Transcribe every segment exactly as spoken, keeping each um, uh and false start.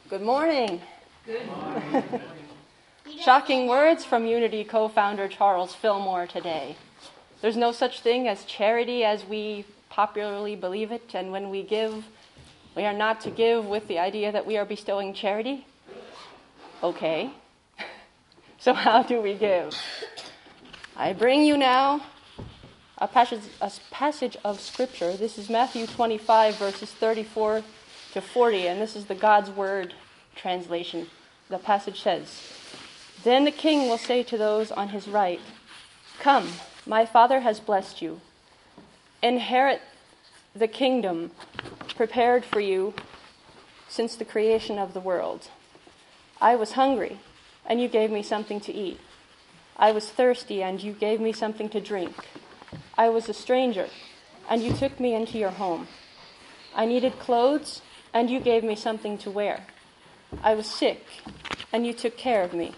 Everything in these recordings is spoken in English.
Good morning. Good morning. Shocking words from Unity co-founder Charles Fillmore today. There's no such thing as charity as we popularly believe it, and when we give, we are not to give with the idea that we are bestowing charity. Okay. So how do we give? I bring you now a passage, a passage of Scripture. This is Matthew twenty-five, verses thirty-four to forty, and this is the God's Word translation. The passage says, "Then the king will say to those on his right, 'Come, my Father has blessed you. Inherit the kingdom prepared for you since the creation of the world. I was hungry, and you gave me something to eat. I was thirsty, and you gave me something to drink. I was a stranger, and you took me into your home. I needed clothes, and you gave me something to wear. I was sick, and you took care of me.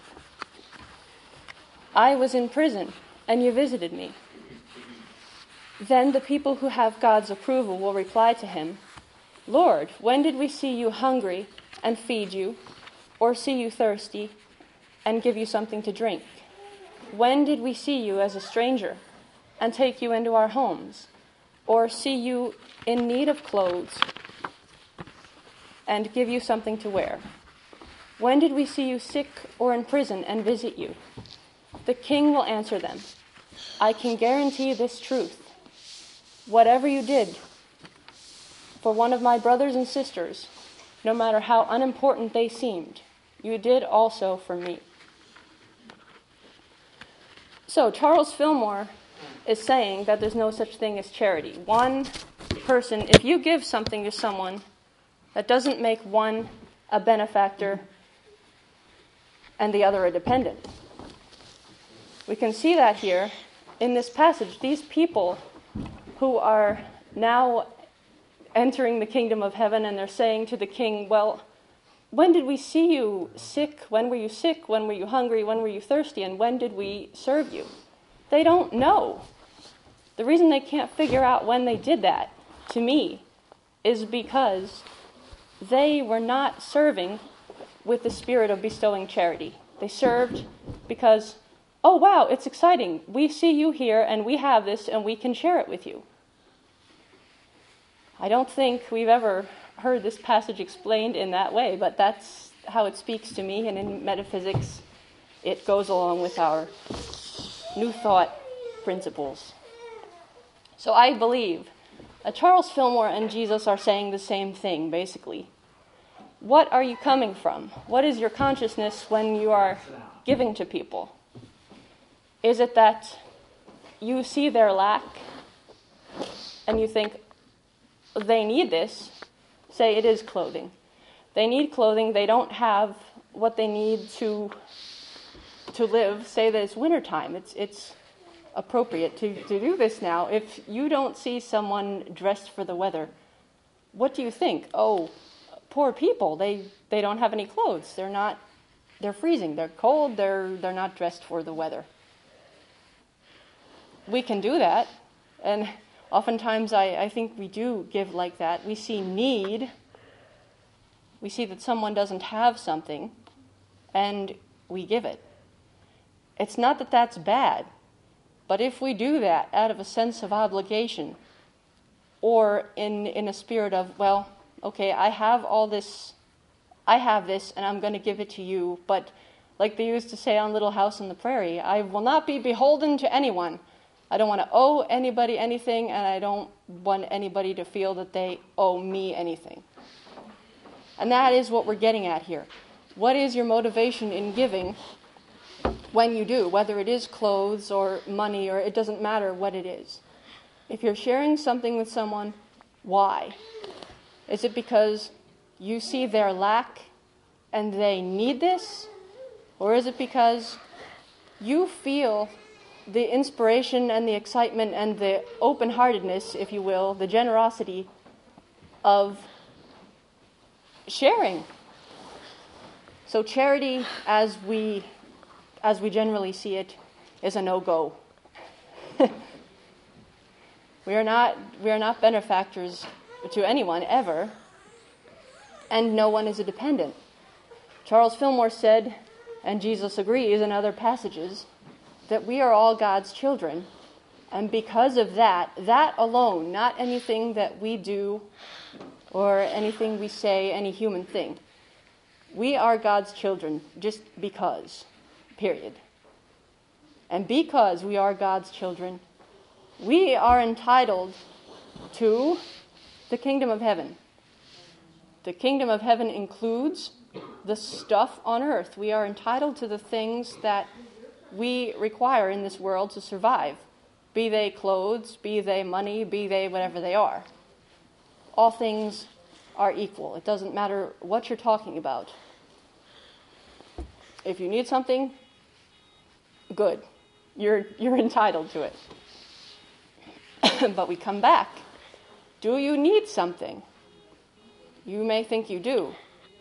I was in prison, and you visited me.' Then the people who have God's approval will reply to him, 'Lord, when did we see you hungry and feed you, or see you thirsty and give you something to drink? When did we see you as a stranger and take you into our homes, or see you in need of clothes and give you something to wear? When did we see you sick or in prison and visit you?' The king will answer them, 'I can guarantee this truth. Whatever you did for one of my brothers and sisters, no matter how unimportant they seemed, you did also for me.'" So Charles Fillmore is saying that there's no such thing as charity. One person, if you give something to someone, that doesn't make one a benefactor and the other a dependent. We can see that here in this passage. These people who are now entering the kingdom of heaven, and they're saying to the king, "Well, when did we see you sick? When were you sick? When were you hungry? When were you thirsty? And when did we serve you?" They don't know. The reason they can't figure out when they did that, to me, is because they were not serving with the spirit of bestowing charity. They served because, "Oh, wow, it's exciting. We see you here, and we have this, and we can share it with you." I don't think we've ever heard this passage explained in that way, but that's how it speaks to me, and in metaphysics, it goes along with our New Thought principles. So I believe that Charles Fillmore and Jesus are saying the same thing, basically. What are you coming from? What is your consciousness when you are giving to people? Is it that you see their lack and you think, they need this? Say it is clothing. They need clothing. They don't have what they need to to live. Say that it's wintertime. It's it's appropriate to, to do this now. If you don't see someone dressed for the weather, what do you think? Oh, poor people. They they don't have any clothes. They're not. They're freezing. They're cold. They're they're not dressed for the weather. We can do that, and oftentimes I, I think we do give like that. We see need. We see that someone doesn't have something, and we give it. It's not that that's bad, but if we do that out of a sense of obligation, or in, in a spirit of, well, okay, I have all this, I have this, and I'm going to give it to you, but like they used to say on Little House on the Prairie, I will not be beholden to anyone. I don't want to owe anybody anything, and I don't want anybody to feel that they owe me anything. And that is what we're getting at here. What is your motivation in giving when you do, whether it is clothes or money, or it doesn't matter what it is? If you're sharing something with someone, why? Is it because you see their lack and they need this? Or is it because you feel the inspiration and the excitement and the open-heartedness, if you will, the generosity of sharing? So charity, as we as we generally see it, is a no-go. we are not we are not benefactors to anyone ever, and no one is a dependent. Charles Fillmore said, and Jesus agrees in other passages, that we are all God's children. And because of that, that alone, not anything that we do or anything we say, any human thing, we are God's children just because, period. And because we are God's children, we are entitled to the kingdom of heaven. The kingdom of heaven includes the stuff on earth. We are entitled to the things that we require in this world to survive, be they clothes, be they money, be they whatever they are. All things are equal. It doesn't matter what you're talking about. If you need something, good. You're, you're entitled to it. But we come back. Do you need something? You may think you do.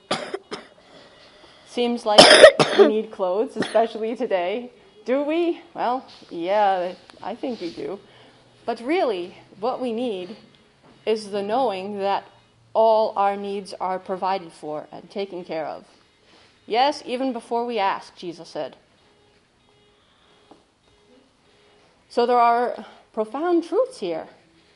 Seems like we need clothes, especially today. Do we? Well, yeah, I think we do. But really, what we need is the knowing that all our needs are provided for and taken care of. Yes, even before we ask, Jesus said. So there are profound truths here.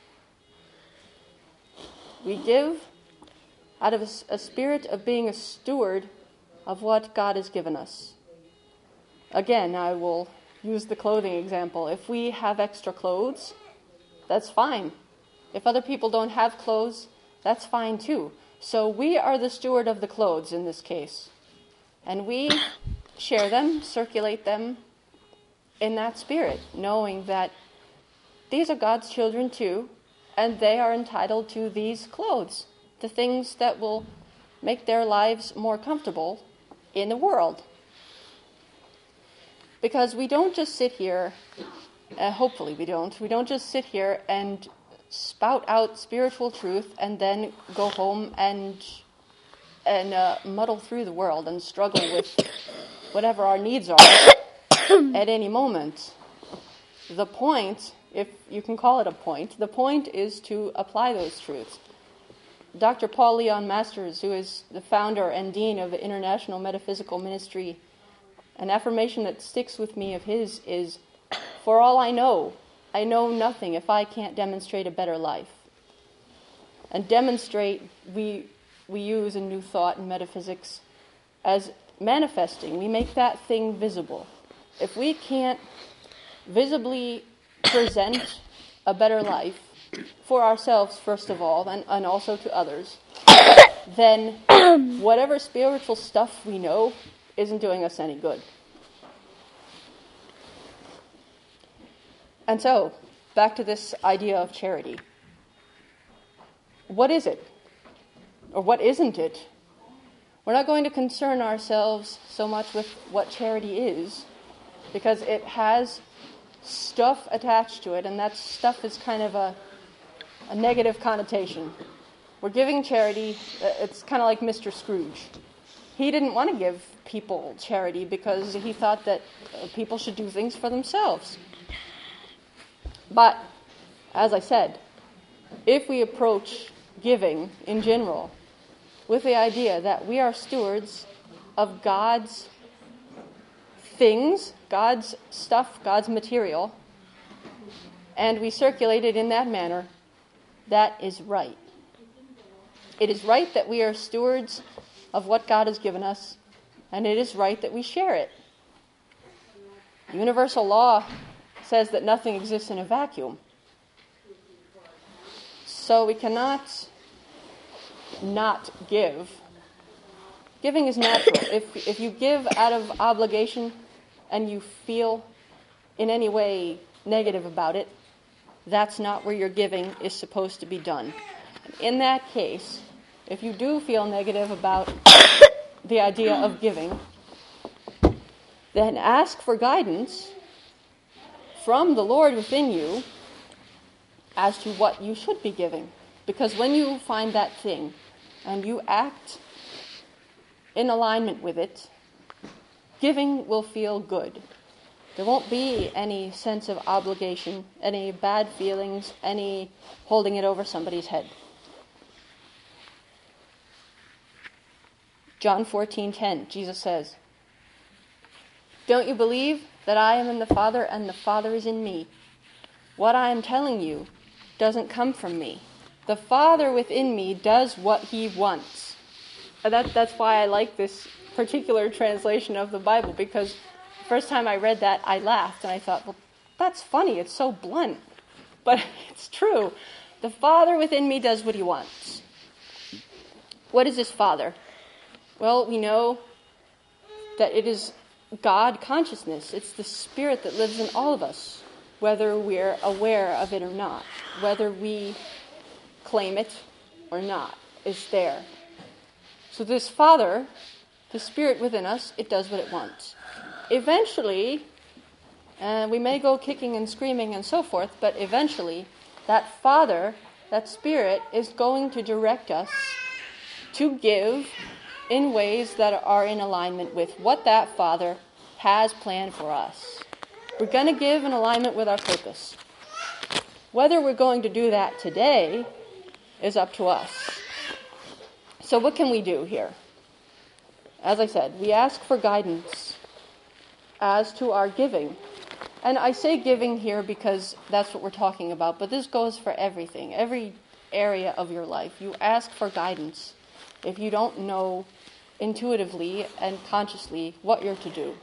We give out of a, a spirit of being a steward of what God has given us. Again, I will use the clothing example. If we have extra clothes, that's fine. If other people don't have clothes, that's fine too. So we are the steward of the clothes in this case. And we share them, circulate them in that spirit, knowing that these are God's children too, and they are entitled to these clothes, the things that will make their lives more comfortable in the world. Because we don't just sit here, uh, hopefully we don't, we don't just sit here and spout out spiritual truth and then go home and and uh, muddle through the world and struggle with whatever our needs are at any moment. The point, if you can call it a point, the point is to apply those truths. Doctor Paul Leon Masters, who is the founder and dean of the International Metaphysical Ministry, an affirmation that sticks with me of his is, "For all I know, I know nothing if I can't demonstrate a better life." And demonstrate, we we use in New Thought and metaphysics as manifesting. We make that thing visible. If we can't visibly present a better life for ourselves, first of all, and, and also to others, then whatever spiritual stuff we know isn't doing us any good. And so, back to this idea of charity. What is it? Or what isn't it? We're not going to concern ourselves so much with what charity is, because it has stuff attached to it, and that stuff is kind of a, a negative connotation. We're giving charity, it's kind of like Mister Scrooge. He didn't want to give people charity because he thought that people should do things for themselves. But, as I said, if we approach giving in general with the idea that we are stewards of God's things, God's stuff, God's material, and we circulate it in that manner, that is right. It is right that we are stewards of what God has given us, and it is right that we share it. Universal law says that nothing exists in a vacuum. So we cannot not give. Giving is natural. If if you give out of obligation and you feel in any way negative about it, that's not where your giving is supposed to be done. In that case, if you do feel negative about the idea of giving, then ask for guidance from the Lord within you as to what you should be giving. Because when you find that thing and you act in alignment with it, giving will feel good. There won't be any sense of obligation, any bad feelings, any holding it over somebody's head. John fourteen ten, Jesus says, "Don't you believe that I am in the Father and the Father is in me? What I am telling you doesn't come from me. The Father within me does what he wants." And that, that's why I like this particular translation of the Bible, because the first time I read that, I laughed, and I thought, well, that's funny, it's so blunt. But it's true. The Father within me does what he wants. What is this Father? Well, we know that it is God consciousness. It's the Spirit that lives in all of us, whether we're aware of it or not, whether we claim it or not, is there. So this Father, the Spirit within us, it does what it wants. Eventually, uh, we may go kicking and screaming and so forth, but eventually that Father, that Spirit, is going to direct us to give in ways that are in alignment with what that Father has planned for us. We're going to give in alignment with our purpose. Whether we're going to do that today is up to us. So what can we do here? As I said, we ask for guidance as to our giving. And I say giving here because that's what we're talking about, but this goes for everything, every area of your life. You ask for guidance if you don't know intuitively and consciously what you're to do.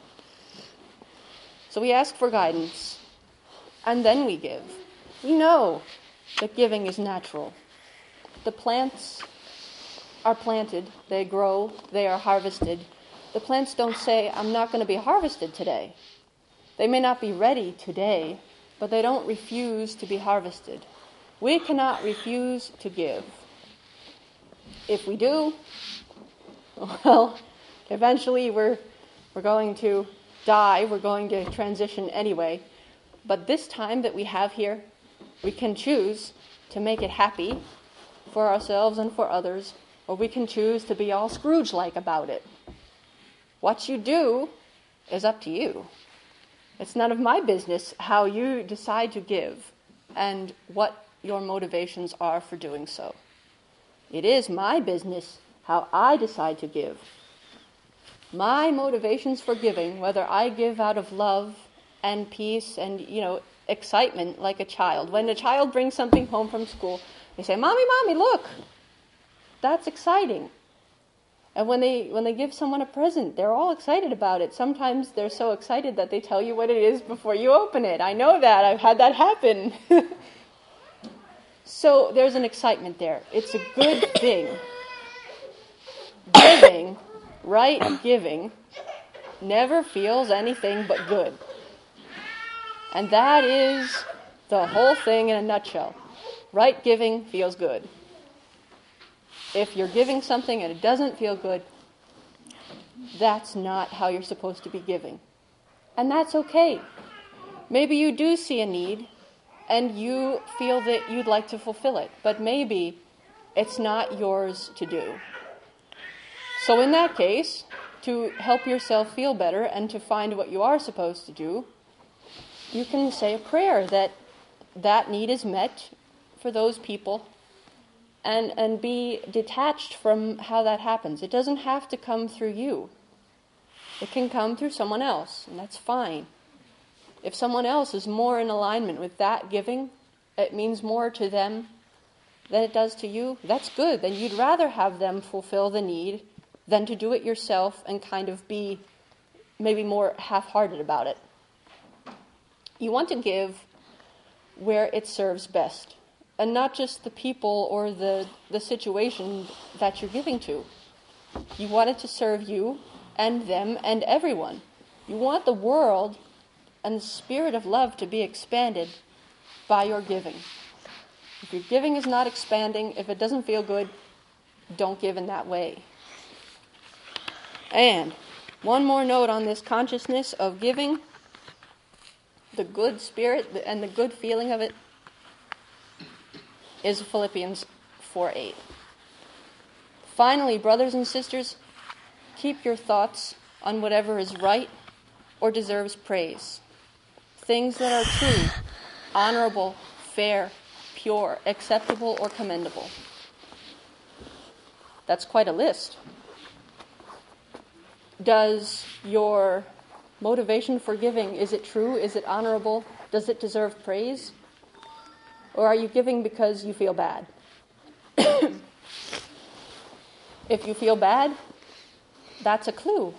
So we ask for guidance, and then we give. We know that giving is natural. The plants are planted, they grow, they are harvested. The plants don't say, I'm not going to be harvested today. They may not be ready today, but they don't refuse to be harvested. We cannot refuse to give. If we do, well, eventually we're we're going to die, we're going to transition anyway. But this time that we have here, we can choose to make it happy for ourselves and for others, or we can choose to be all Scrooge-like about it. What you do is up to you. It's none of my business how you decide to give and what your motivations are for doing so. It is my business how I decide to give. My motivations for giving, whether I give out of love and peace and, you know, excitement like a child. When a child brings something home from school, they say, Mommy, Mommy, look. That's exciting. And when they when they give someone a present, they're all excited about it. Sometimes they're so excited that they tell you what it is before you open it. I know that. I've had that happen. So there's an excitement there. It's a good thing. Giving, right giving, never feels anything but good. And that is the whole thing in a nutshell. Right giving feels good. If you're giving something and it doesn't feel good, that's not how you're supposed to be giving. And that's okay. Maybe you do see a need and you feel that you'd like to fulfill it, but maybe it's not yours to do. So in that case, to help yourself feel better and to find what you are supposed to do, you can say a prayer that that need is met for those people, and and be detached from how that happens. It doesn't have to come through you. It can come through someone else, and that's fine. If someone else is more in alignment with that giving, it means more to them than it does to you, that's good. Then you'd rather have them fulfill the need than to do it yourself and kind of be maybe more half-hearted about it. You want to give where it serves best, and not just the people or the, the situation that you're giving to. You want it to serve you and them and everyone. You want the world and the spirit of love to be expanded by your giving. If your giving is not expanding, if it doesn't feel good, don't give in that way. And one more note on this consciousness of giving, the good spirit and the good feeling of it, is Philippians four eight. Finally, brothers and sisters, keep your thoughts on whatever is right or deserves praise. Things that are true, honorable, fair, pure, acceptable, or commendable. That's quite a list. Does your motivation for giving, is it true? Is it honorable? Does it deserve praise? Or are you giving because you feel bad? If you feel bad, that's a clue.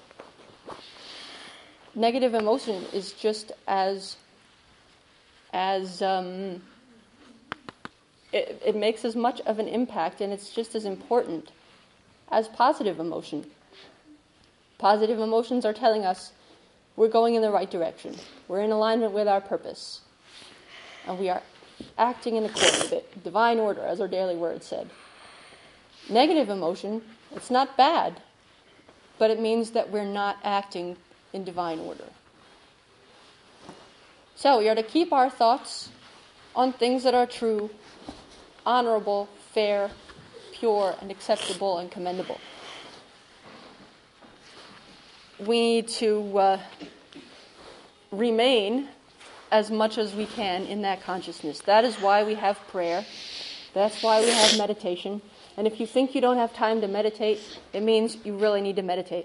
Negative emotion is just as, as um, it, it makes as much of an impact, and it's just as important as positive emotion. Positive emotions are telling us we're going in the right direction. We're in alignment with our purpose. And we are acting in accord with it. Divine order, as our daily word said. Negative emotion, it's not bad, but it means that we're not acting in divine order. So we are to keep our thoughts on things that are true, honorable, fair, pure, and acceptable and commendable. We need to uh, remain as much as we can in that consciousness. That is why we have prayer. That's why we have meditation. And if you think you don't have time to meditate, it means you really need to meditate.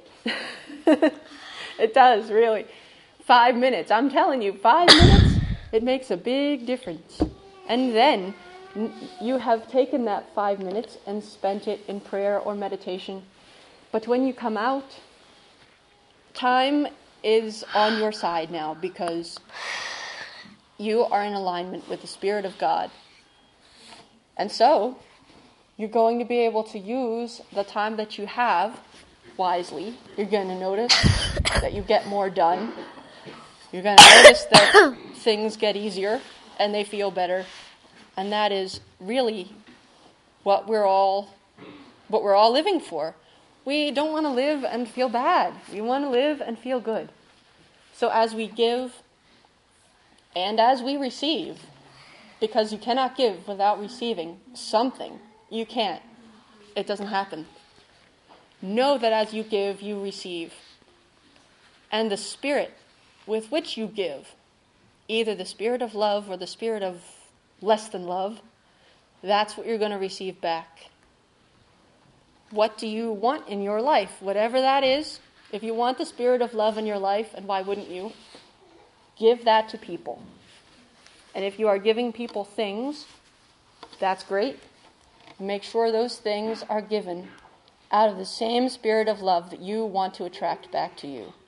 It does, really. Five minutes. I'm telling you, five minutes, it makes a big difference. And then you have taken that five minutes and spent it in prayer or meditation. But when you come out, time is on your side now because you are in alignment with the Spirit of God. And so, you're going to be able to use the time that you have wisely. You're going to notice that you get more done. You're going to notice that things get easier and they feel better. And that is really what we're all what we're all living for. We don't want to live and feel bad. We want to live and feel good. So as we give and as we receive, because you cannot give without receiving something, you can't. It doesn't happen. Know that as you give, you receive. And the spirit with which you give, either the spirit of love or the spirit of less than love, that's what you're going to receive back. What do you want in your life? Whatever that is, if you want the spirit of love in your life, and why wouldn't you? Give that to people. And if you are giving people things, that's great. Make sure those things are given out of the same spirit of love that you want to attract back to you.